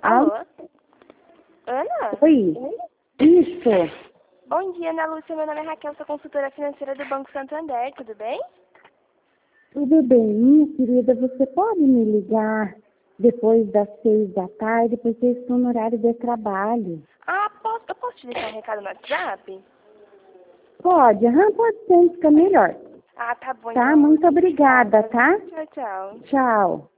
Alô? Ana? Oi. Isso. Bom dia, Ana Lúcia. Meu nome é Raquel, sou consultora financeira do Banco Santander. Tudo bem? Tudo bem, minha querida. Você pode me ligar depois das 6 da tarde, porque eu estou no horário de trabalho. Ah, eu posso te deixar um recado no WhatsApp? Pode? Pode ser, fica melhor. Ah, tá bom. Tá? Então, Muito obrigada, tá? tchau, tchau. Tchau.